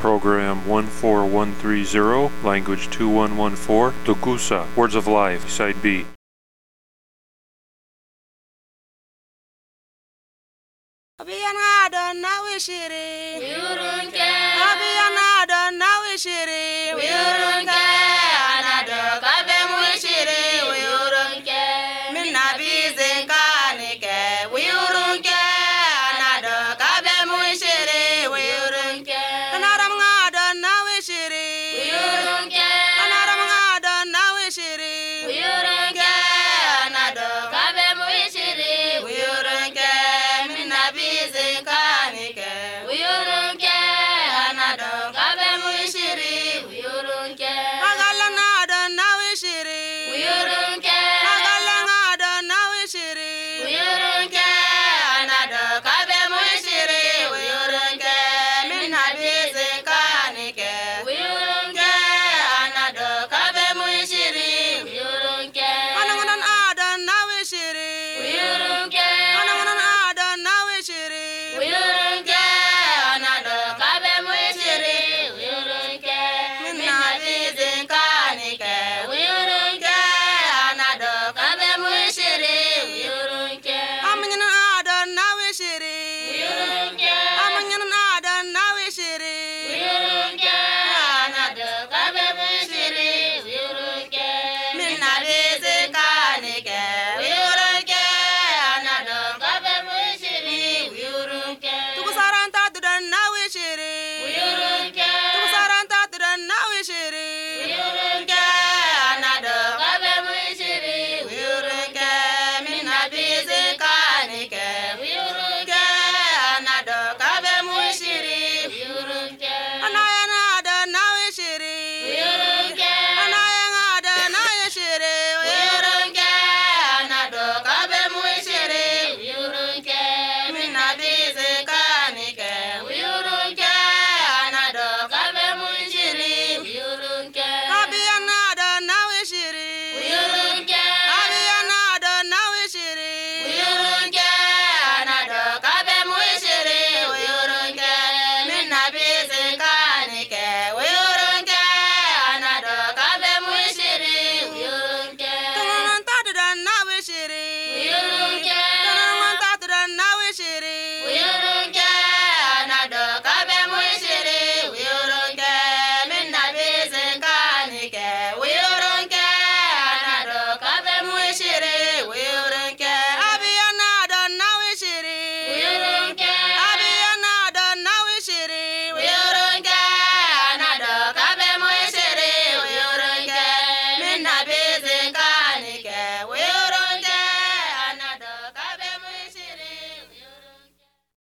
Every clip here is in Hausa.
Program 14130, Language 2114, Tugusa, Words of Life, Side B. Abiyana don na wishiri, Uyurunke. Abiyana don na wishiri, Uyurunke. Anado kabe muishiri. Uyurunke. Minna bizin kanike, Uyurunke. Anado kabe muishiri. Uyurunke. Anaram nga don na wishiri, Uyurunke. Anaram nga don na wishiri, Uyurunke. Anado kabe muishiri. Uyurunke, minna bizin kanike, Uyurunke. Anado kabe muishiri. Uyurunke. Agala nga don na wishiri, Uyurunke. Agala nga don na wishiri, Uyurunke. Anado kabe muishiri. Uyurunke. minna bizin kanike, Uyurunke. Anado kabe muishiri. Uyurunke. Ananganan adon na wishiri, Uyurunke. Ananganan adon na wishiri, Uyurunke. Anado kabe muishiri. Uyurunke. minna bizin kanike, Uyurunke. Anado kabe muishiri. Uyurunke. Aminyanan adon na wishiri, Uyurunke. Aminyanan adon na wishiri, Uyurunke. Anado kabe muishiri. Uyurunke. minna bizin kanike, Uyurunke. Anado kabe muishiri. Uyurunke. Tugusaranta dudan na wishiri, Uyurunke. Tugusaranta dudan na wishiri, Uyurunke. Anado kabe muishiri. Uyurunke, minna bizin kanike, Uyurunke. Anado kabe muishiri. Uyurunke. Anayana adon na wishiri, Uyurunke. Anayana adon na wishiri, Uyurunke. Anado kabe muishiri. Uyurunke. minna bizin kanike, Uyurunke. Anado kabe muishiri. Uyurunke. Abiyana adon na wishiri, Uyurunke. Abiyana adon na wishiri, Uyurunke. Anado kabe muishiri. Uyurunke. minna bizin kanike, Uyurunke. Anado kabe muishiri. Uyurunke. Tungunta dudan na wishiri, Uyurunke. Tungunta dudan na wishiri, Uyurunke. Anado kabe muishiri. Uyurunke. minna bizin kanike, Uyurunke. Anado kabe muishiri. Uyurunke, Abiyana adon na wishiri, Uyurunke. Abiyana adon na wishiri, Uyurunke. Anado kabe muishiri. Uyurunke. minna bizin kanike, Uyurunke. Anado kabe muishiri. Uyurunke.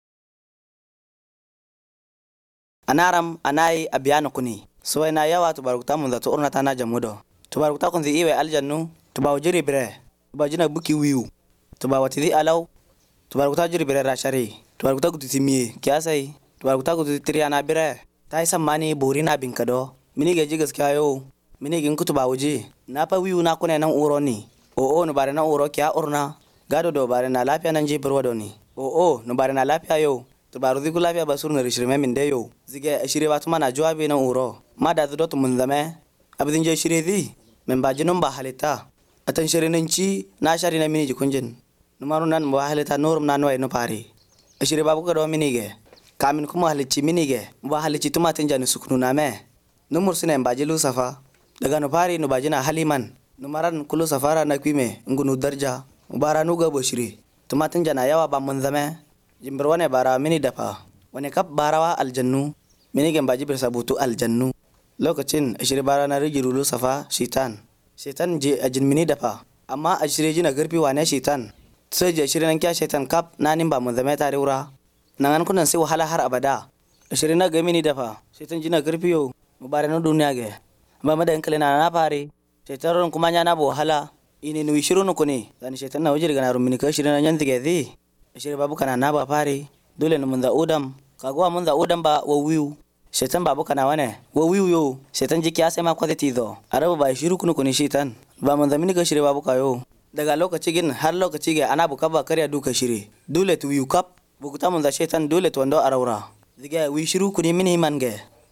Anaram anai abiyano kuni so ina yawa tubarukuta mun da to urna tana jamudo tubarukuta kun iwe aljannu tubawo jiri bire tuba jina buki wiu tuba watidi alaw tubarukuta jiri bire rashari tubarukuta kututimie kiasai tubarukuta kututiriana bire tai sammani burina binkado mini geji gaskiya yo mini gin kutuba wuji na pa wiu na kune nan uroni o no bare na uro kya urna gado do bare na lafiya nan je birwadoni o no bare na lafiya yo tubaru ziku lafiya basur na rishirme min de yo zige ashire batuma na jawabi nan uro ma da zudo mun zame abdin je shire zi men ba jinun ba halita atan shire nan ci na shari na mini jikunjin numaru nan ba halita nurum nan wai no pare ashire babu ka do mini ge kamin kuma halici mini ge ba halici tuma tan jani sukunu na me numur sine ba jilu safa daga no pare no bajina haliman numaran kulu safara na kwime ngunu darja bara nu ga boshire tuma tan jana yawa ba mun zame jimbir wane bara mini dafa wane kap barawa aljannu mini gen baji bir sabutu aljannu lokacin ashire bara na rigirulu safa shitan je ajin mini dafa amma ashire jina garfi wane shitan sai je ashire nan kya shitan kap nanin ba mun zame tare wura nan an kunan sai wahala har abada ashire na ga mini dafa shitan jina garfi yo mubare no duniya ge ba madan kale na fare shitan ron kuma nya na bo wahala ine nu shirunu kune dan shitan na wajir gana rumini ka shirin nan dige zi ashire babu kana na ba fare dole mun da udam kagwa mun da udam ba wa wiu shetan babu kana wane wa wiu yo shetan jiki ya sai ma kwatati do arabu ba shiru kunu kuni shetan ba mun da mini ka shire babu kayo daga lokaci gin har lokaci ga ana buka ba karya duka shire dole tu wiu kap bukuta mun da shetan dole to ndo arawra diga wi shiru kuni mini mange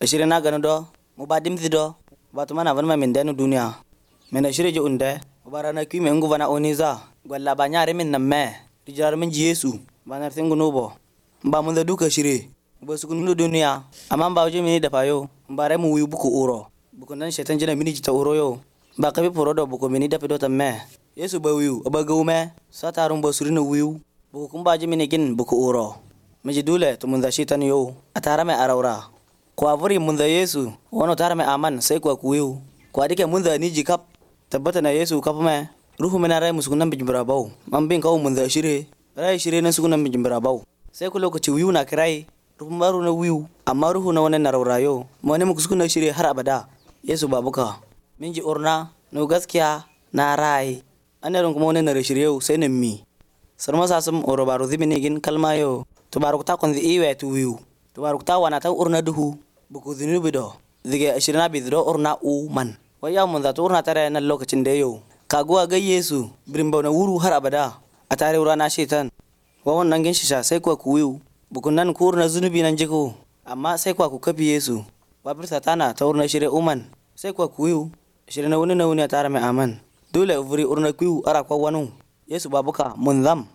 ashire na gano do mu ba dimti do ba to mana van ma min denu duniya men ashire je unde bara na kwi men nguvana oniza gwalla ba nyaare min namme dijar min Yesu ba nar tingu nubo ba mun da duka shire ba su kunu duniya amma ba waje mini da fayo bare mu wi buku uro buku nan shetan jina mini jita uro yo ba kabi poro do buku mini da pedo tamme Yesu ba wiu aba gaume satarun ba surina wiu buku kun ba je mini gin buku uro miji dule to mun da shetan yo atara me araura ko avuri mun da Yesu wono tara me aman sai ko ku wiu ko adike mun da ni jikap tabbata na Yesu kap me ruhu mena rai musukunan bijin barabau man bin kawo mun da shire rai shire na sukunan bijin barabau sai ku lokaci wiu na kirai ruhun baro na wiu amma ruhu na wannan naraurayo mu ne muku sukunan shire har abada Yesu babuka min ji urna no gaskiya na rai annarin kuma wannan na shire sai nan mi sarma sasum oro baro zibini gin kalma yo to baro ta kon iwe tu wiu to baro ta wana ta urna duhu buku zinubi do dige ashirina bidro urna u man waya mun da to urna tare nan lokacin da yau kaguwa ga Yesu birimba na wuru har abada a tare urana shetan wa wannan gin shisha sai kuwa ku wiu bukun nan ku urna zunubi nan jiko amma sai kuwa ku kafi Yesu babir satana ta urna shire uman sai kuwa ku wiu shire na wani a tare mai aman dole uvuri urna ku ara kwa wanu Yesu babuka munzam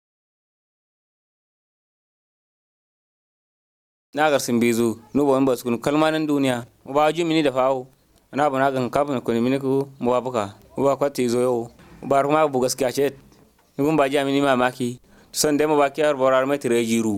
na garsin bezu nubo en baskun kalmanan duniya mu ba ju mini da fawo na bana gan kafin ko mini ku mu babuka mu ba kwati zo yo bar ma bu gaskiya ce ngun ba ja mini mamaki son da mu ba kiyar borar mai tire jiru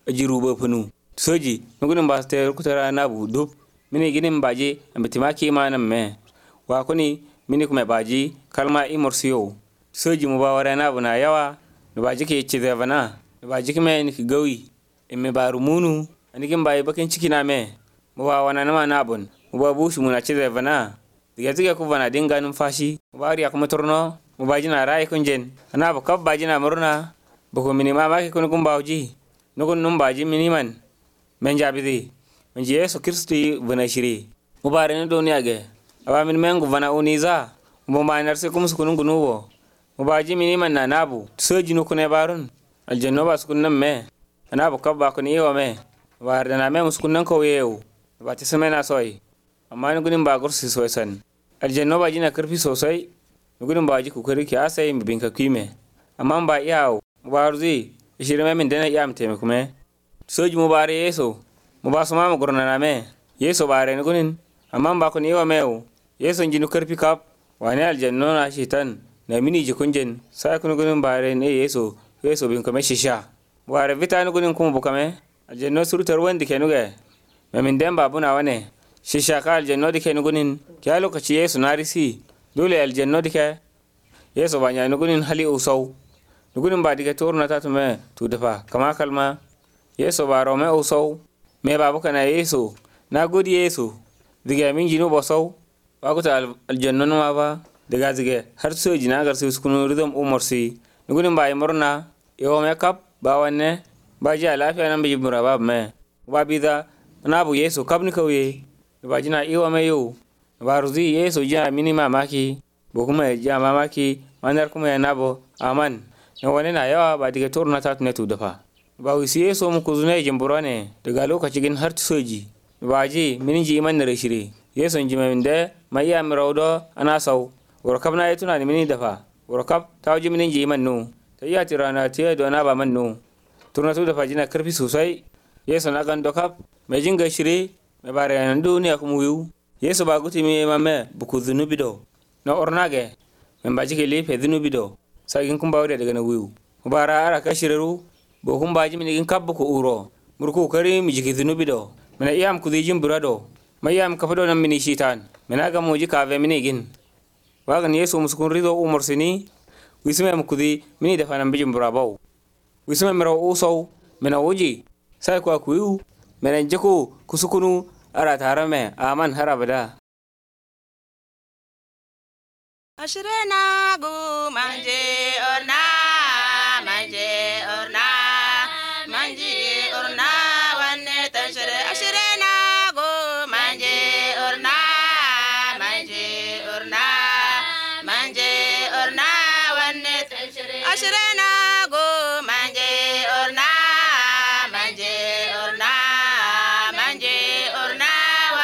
ba funu soji ngun ba ta kutara na bu dub mini ginin baje ambitimaki manan me wa kuni mini kuma baji kalma imorsiyo soji mu ba wara na buna yawa ni baji ke ci da bana ni baji kuma ni gawi in me baru munu anigin bai bakin ciki na me mu ba wana na na bun mu ba bushi muna ci da bana diga ku bana dinga numfashi mu ba riya kuma turno mu baji na rai kunjen ana ba kab baji na murna ba ko mini ma ki kun bawji nugun num baji mini man men jabidi men Yesu Kristi bana shiri mu ba ren duniya ge aba min men gu bana uniza mu ba nar se kum su kunun gunuwo mu baji mini man na nabu soji nu kune barun aljanna ba su kunnan me ana ba kab ba kun yiwa me ba da na me muskunnan ko yewu ba ta semena soyi amma ni gudun ba gursi sosan aljanna ba jina karfi sosai ni gudun ba ji ku kari ki asai mu binka kime amma ba iyawo mu ba ruzi shirme min dana iya muteme kuma soji mu bare Yesu mu ba su ma mu gurna na me Yesu bare ni gudun amma ba ku ni wa mewu Yesu jinu karfi kap wani aljanna na shitan na mini ji kunjen sai kun gudun bare ne Yesu binka me shisha bare vita ni gudun kuma bukame aljanna surutar wanda ke nuga min dan babu na wane shisha ka aljanna dike ni gunin kya lokaci Yesu na risi dole aljanna dike Yesu ba nya ni gunin hali usau ni gunin ba dike torna ta tume tu dafa kama kalma Yesu ba rome usau me babu kana Yesu na godi Yesu dige min jinu bosau ba ku ta aljanna ma ba daga dige har so jina gar su kunu ridom umursi ni gunin ba murna yo me kap ba wanne ba ji lafiya nan bi muraba me ba bida na bu Yesu kabni kauye ba jina iwa me yo ba ruzi Yesu ja mini mamaki bo kuma ja mamaki manar kuma ya nabo aman ne wani na yawa ba diga torna ta ne tu dafa ba wisi Yesu mu kuzune jimburane daga lokaci gin har soji ba ji mini ji man na shiri Yesu ji min da mai ya mirawdo ana sau warkab na yituna ni mini dafa warkab ta ji mini ji man no ta iya tirana tiya do na ba man no turna tu dafa jina karfi sosai Yesu na gan dokap mai jinga shiri mai bare nan duniya kuma wiu Yesu ba guti mi mame buku zunubi do na ornage men baji ke lefe zunubi do sagin kun bawde daga na wiu bara ara ka shiriru bo kun baji mi gin kabbu ko uro murku kari mi jiki zunubi do mena iyam ku dijin burado mayam ka fado nan mini shitan mena ga moji ka ve mini gin wagan Yesu muskun rido umur sini wisme mu kudi mini da fanan bijin burabau wisme mero usau mena woji sai kwa kuyu menen jeko kusukunu ara tarame aman harabada ashirena gu manje orna wanne tashire ashirena gu manje orna wanne tashire ashirena gu manje orna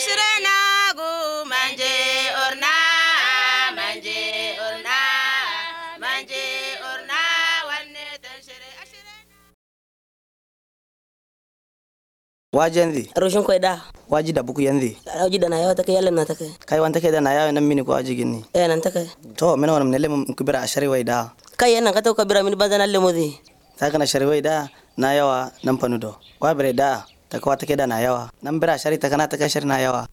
ashirena go manje orna manje orna manje orna wanne tanshire ashirena waji yanzi Roshin koy da. waji da buku yanzi Auji da na yawa take yalla na take. kai wanta ke da na yawa nan mini ko waji ginni Nan take. to mina wannan nele mun kubira ashari wai da Kai yana ka to kabira min bazan alle mozi. ta kana shari wai da na yawa nan fanudo wa bire da ta kawa take da na yawa nan bira shari ta kana ta kai shari na yawa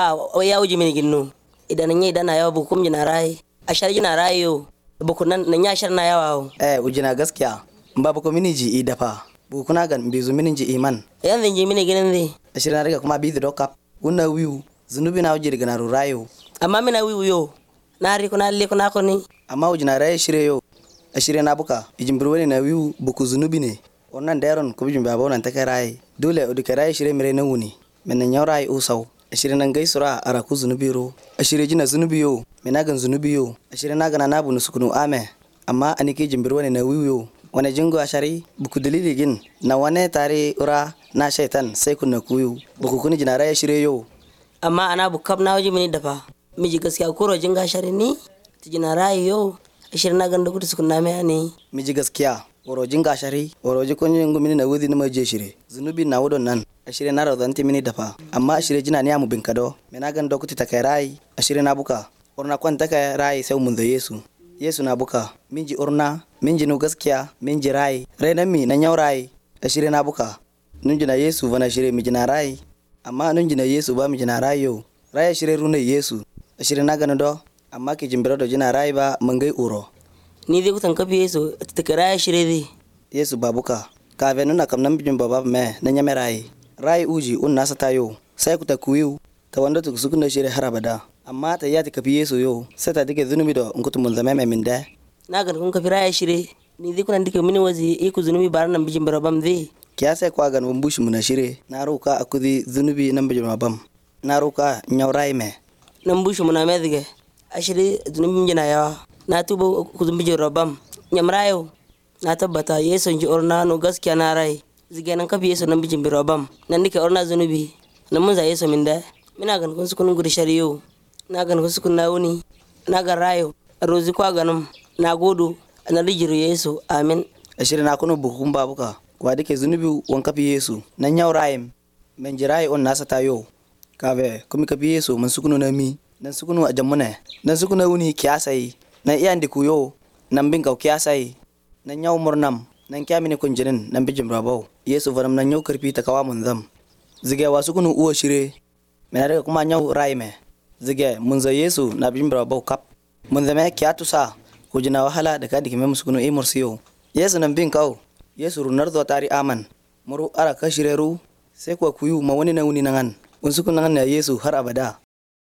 O ya uji min ginno. Idan nan da na yawa bu kum jina rai. Ashar jina rai yo. Bu kunan nan ya shar na yawa. ujina gaskiya ba buku mini ji i dafa buku kuna gan bizu mini ji iman Yan zan ji mini ginin zai. ashiri na riga kuma bizu dokap una wiu zunubi na uji riga na rurayo Amma mina wiwu yo. Na ri kuna alle kuna ko ni. amma ujina rai shire yo ashiri na buka ijimbir wani na wiu buku zunubi ne wannan dairon ku bijin baba wannan take rai dole uduke rai shire mire na wuni men nyau rai usau ashiri nan gaisura ara ku zunubi ro ashiri jina zunubi yo menagan zunubi yo ashiri na gana na bunu sukunu ame amma anike jimbir wani na wiu yo wane jingo ashari buku dalili gin na wane tare ura na shaitan sai kunna kuyu buku kuni jina rai shire yo Amma ana bu kap na uji mini dafa. Miji gaskiya ko rojin ga shari ni. Tijina rai yo. Ashir na ganda kudu sukuna me ani. miji gaskiya worojin gashari woroji kunyin gumini na wudi na je shire zunubi na wudon nan ashire na rodanti mini dafa amma ashire jina ni amu binkado menagan dokuti takairai ashire na buka orna kwan takairai sai mun da yesu na buka minji orna minji nu gaskiya minji rai renan mi na nyaurai ashire na buka nunji na yesu bana shire miji na rai amma nunji na yesu ba miji na rai yo rai ashire runa yesu ashire na gana do amma ki jimbiro do jina rai ba mangai uro Ni zai kutan kafi yeso ta kira ya shirye zai. yesu babuka ka venu na kam bijin baba me na nyame rai uji un nasa tayo sai ku ta kuyu ta wanda tu sukuna shire harabada amma ta yati kafi yesu yo sai ta dike zunubi do ngutu mun zame me min da Na ga kun kafi ya shirye. Ni zai kunan dike mini wazi iku zunubi bar nan bijin barabam zai. kiya sai kwa gan bumbushi mun shire na roka akudi zunubi nan bijin babam na roka nyaurai me Nan bushu muna me zige. A shirye zunubin jina yawa. Na tuba ku zumbijin rabam. Nyamrayo. Na tabbata yeso ji orna no gaskiya na rai. Zige nan kafi yeso nan bijin birabam. Nan dike orna zunubi. Nan mun za yeso min da. Mina gan kun sukun gudu shariyo. Na gan kun sukun na wuni. Na gan rayo. Rozi kwa ganum. Na godo. Na rijiru yeso. Amin. ashire na kuno bukun babuka kwa dike zunubi wan kafi yesu nan nyaurai men jirai on nasa tayo kave kumi kafi yesu mun sukunu na mi nan sukunu a jammune nan sukunu wuni kiyasai nan iyan dikuyo nan bin kau kiyasai nan nyau murnam nan kyamini kunjinin nan bijim rabau yesu vanam nan nyau karfi ta kawa mun zam zige wa sukunu uwa shire men daga kuma nyau raime zige mun za yesu na bijim rabau kap mun zame kiyatu sa kujina wahala da kadi kime musukunu e mursiyo yesu nan bin kau yesu runar zo tari aman muru ara kashireru sai kuwa kuyu ma wani na wuni nan un sukun nan na yesu har abada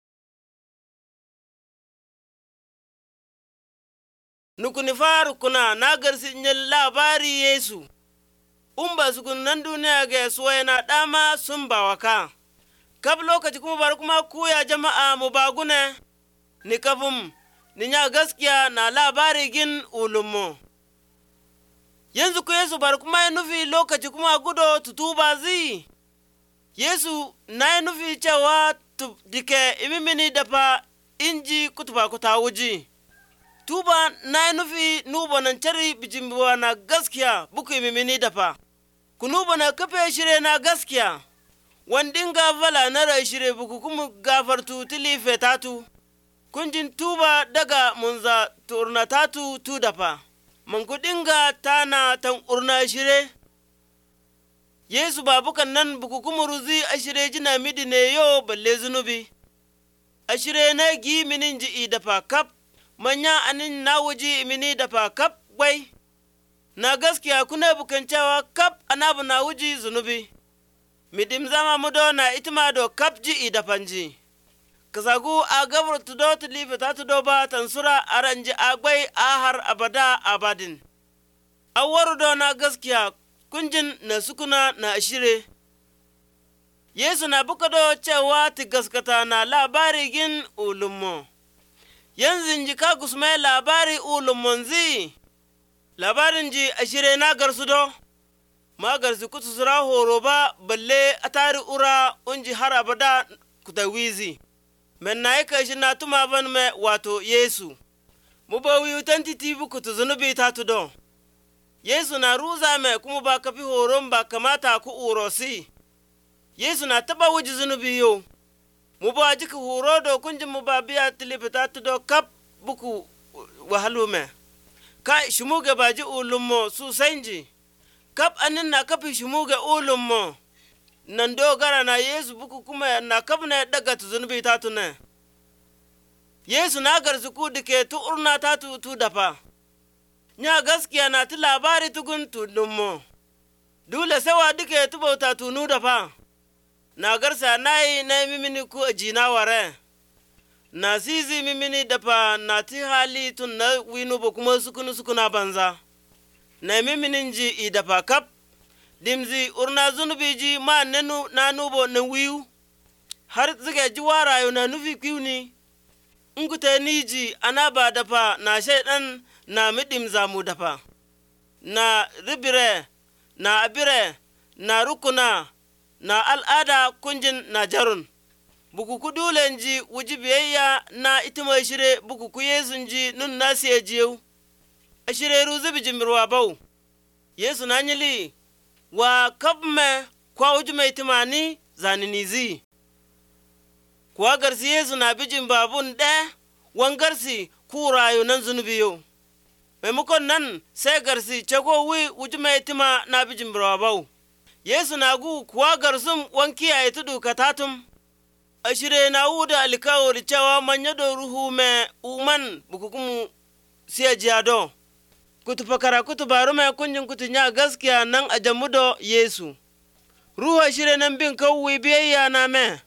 nukuni faru kuna na garsi nyel labari yesu umba sukun nan duniya ga suwaye na dama sun bawaka kab lokaci kuma bar kuma kuya jama'a mu bagune ni kafum ni nya gaskiya na labari gin ulummo yanzu ku yesu bar kuma ya nufi lokaci kuma gudo tutuba zi yesu na ya nufi cewa dike imimini dafa inji kutuba kuta wuji tuba na nufi nuba nan cari bijimbiwa na gaskiya buku imimini dafa ku nuba na kafe shire na gaskiya wandin gavala na rai shire buku kuma gafartu tili fetatu kunjin tuba daga munza turna tatu tu dafa man kudinga tana tan urna shire yesu babukan nan buku kuma ruzi a shire jina midi ne yo balle zunubi a shire na gi minin ji dafa kap manya anin na wuji mini dafa kap gwai na gaskiya kuna bukancewa kap anabu na wuji zunubi midim zama mudo na itima do kap ji dafan ji kasagu a gabar tudo tilife ta tudo ba tansura aranji agwai ahar abada abadin awaru do na gaskiya kunjin na sukuna na ashire yesu na bukado cewa ti gaskata na labari gin ulummo yanzu ji ka gusme labari ulumon zi labarin ji ashire na garsu do ma garsu kutu sura horo ba balle atari ura unji har abada kuta wizi. Men na yaka shi na tuma ban me wato Yesu. Mu ba wiyu tanti tibu kutu zunubi ta tudon. Yesu na ruza me kuma ba kafi horon ba kamata ku urosi. Yesu na taba wuji zunubi yo. Mu ba jika horo do kunjin mu ba biya tilifi ta tudo kap buku wahalu me. Kai shumuge baji ulummo su sanji. Kap anin na kafi shumuge ulummo. Nan dogara na Yesu buku kuma na kap na daga tu zunubi ta tune. Yesu na garsu ku dike tu urna ta tu dafa. Nya gaskiya na ti labari tugun tu dummo. Dule sawa dike tu bauta tu nu dafa. Na garsa na mimini ku ajina ware. Na sizi mimini dafa na ti hali tun na winu ba kuma sukuna banza. Na miminin ji i dafa kap. Dimzi urna zunubi ji ma nenu na nubo na wiyu. Har zige ji warayo na nufi kiwni. Ngute niji anaba dafa na shaidan na midim zamu dafa. Na ribire, na abire, na rukuna, na al'ada kunjin na jarun. Buku kudulen ji wuji biyayya na itima shire buku ku Yesu ji nun nasi ya jiyau. A shire ruzi bijimirwa bau. Yesu na nyili wa kabme kwa wuji mai timani zaninizi. Kuwa garsi Yesu na bijin babun ɗaya wangarsi ku rayu nan zunubiyo. Maimakon nan sai garsi cago wuji mai tima na bijin bau. Yesu na gu kuwa garsum wanki a tudu katatum. A shire na wuda alikawar cewa manya da ruhu mai uman bukukumu siya jiyado. Kutu fakara kutu baru mai kunjin kutu nya gaskiya nan a jamudo Yesu. Ruha shire nan bin kawai biyayya na me.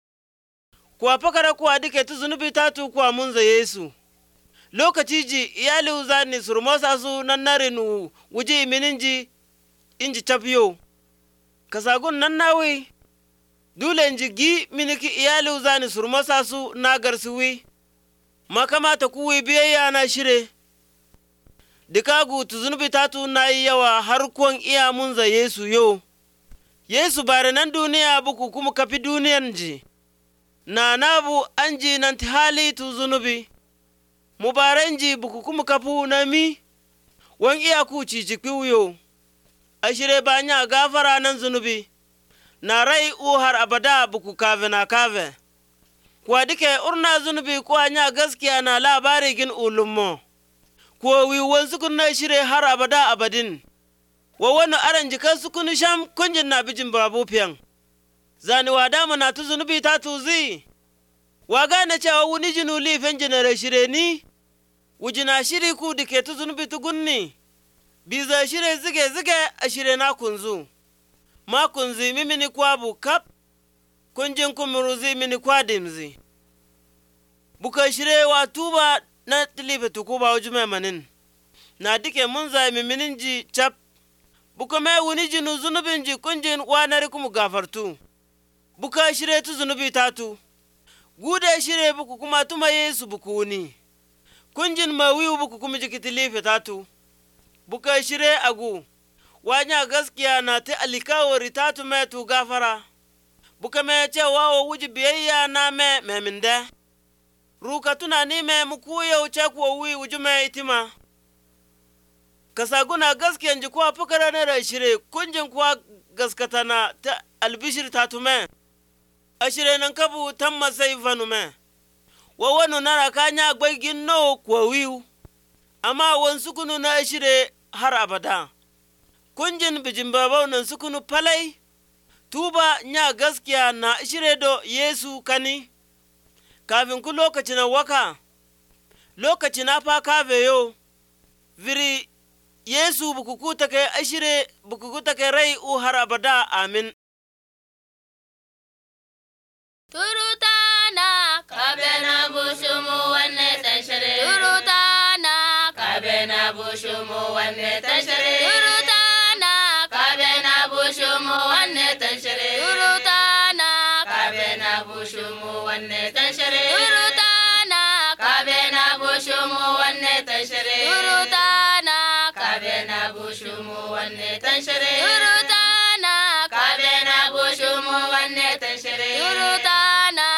Kuwa fakara kuwa dike tu zunubi tatu kuwa munza Yesu. Lokaci ji iyali uzani surmosa su nan narinu wuji imininji inji chapiyo. Kasagun nan nawi. Dule inji gi miniki iyali uzani surmosa su na garsiwi. Makamata kuwi biyayya na shire. Dikagu tu zunubi tatu na yi yawa har kuwan iya munza Yesu yo. Yesu bare nan duniya buku kuma kafi duniyan ji. Na nabu anji nan hali tu zunubi. Mubarenji buku kuma kafu na mi. Wan iya ku cicikwi wuyo. Ashire banya gafara nan zunubi. Na rai har abada buku kave na kave. Kwa dike urna zunubi kwa nya gaskiya na labari gin ulummo. Kwa wiwon sukun na shire har abada abadin. Wa wani aran jikan sukun sham kunjin na bijin babu fiyan. Zani wadamu na tu zunubi ta tuzi. Waga na cewa wuni jinu lifin jinare shire ni. Wujina shiri ku dike tu zunubi tu gunni. Biza shire zige a shire na kunzu. Ma kunzi mimini kwabu kap. Kunjin kumuruzi mini kwa dimzi. Buka shire wa tuba na tilife tukuba ujume manin. Na dike munza miminin ji chap. Buka me wuni jinu zunubin ji kunjin wanari kumu gafartu. Buka shire tu zunubi tatu. Gude shire buku kuma tuma Yesu buku wuni. Kunjin ma wiwu buku kuma jikitilife tatu. Buka shire agu. Wanya gaskiya na ta alikawari tatu me tu gafara. Buka me ce wawo wuji biyayya na me meminde. Ruka tunani me muku yau ce kuwa wuji me itima. Kasaguna gaskiyan ji kuwa fukara na rashire kunjin kuwa gaskata na ta albishir tatu me. Ashire nan kabu tamma sai vanu me. Wa wanu nara kanya gbaigin no kuwa wiu. Amma wan sukunu na ashire har abada. Kunjin bijin babau nan sukunu palai. Tuba nya gaskiya na ashire do Yesu kani. Kafin ku lokaci na waka. Lokaci na fa kave yo. Viri Yesu bukuku take ashire bukuku take rai har abada amin. Turutana kabena bushumu wanne tashare. Turutana kabena bushumu wanne tashare. Turutana kabena bushumu wanne tashare. Turutana kabena bushumu wanne tashare. Turutana kabena bushumu wanne tashare. Turutana kabena bushumu wanne tashare. Turutana kabena bushumu wanne tashare. Turutana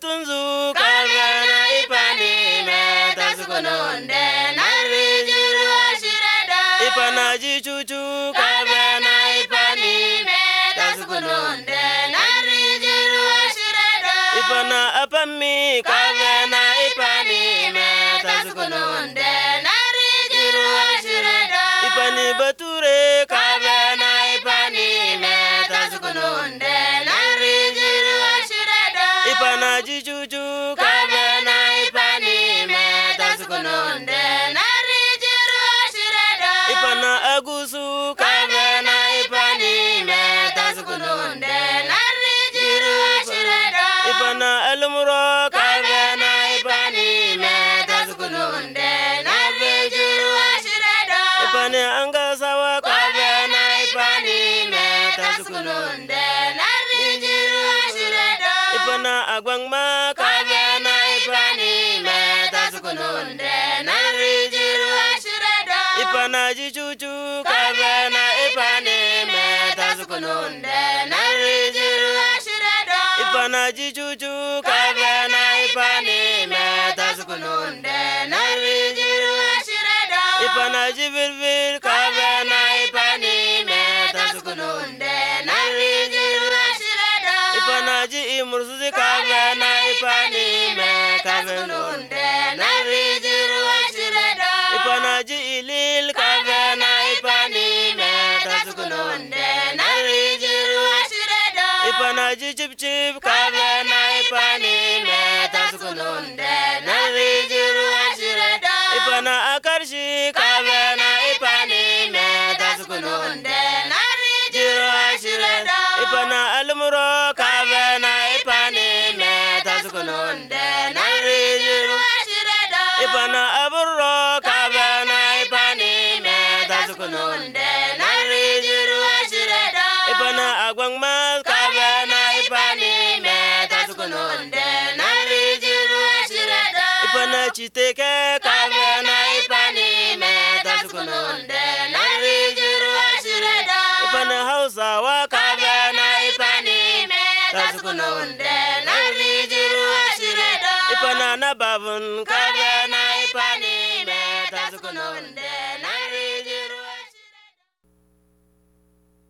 batunzu kabena ipani meta sukununde narijiru ashireda ipana jichuchu kabena ipani meta sukununde narijiru ashireda ipana apami kabena ipani meta sukununde narijiru ashireda ipani bature kabena ipani meta sukununde narijiru ashireda ipana jichuchu kabena ipani meta sukununde narijiru ashireda ipana agusu kabena ipani meta sukununde narijiru ashireda ipana alumro kabena ipani meta sukununde narijiru ashireda ipana angasawa kabena ipani meta sukununde narijiru ashireda ipana agwangma kabena ipani meta sukununde narijiru ashireda ipana jichuchu kabena ipani meta sukununde narijiru ashireda ipana jichuchu kabena ipani meta sukununde narijiru ashireda ipana jivirvir kabena ipani meta sukununde narijiru ashireda ipana ji imursuzi kabena ipani meta sukununde narijiru ashireda ipana ji ilil kabena ipani meta sukununde narijiru ashireda ipana ji chipchip kabena ipani meta sukununde narijiru ashireda ipana akarshi kabena ipani meta sukununde narijiru ashireda ipana almuro kabena ipani meta sukununde narijiru ashireda ipana aburro kabena ipani meta sukununde narijiru ashireda ipana agwangmas kabena ipani meta sukununde narijiru ashireda ipana chiteke kabena ipani meta sukununde narijiru ashireda ipana hausawa kabena ipani meta sukununde narijiru ashireda ipana nabavun kabena ipani meta sukununde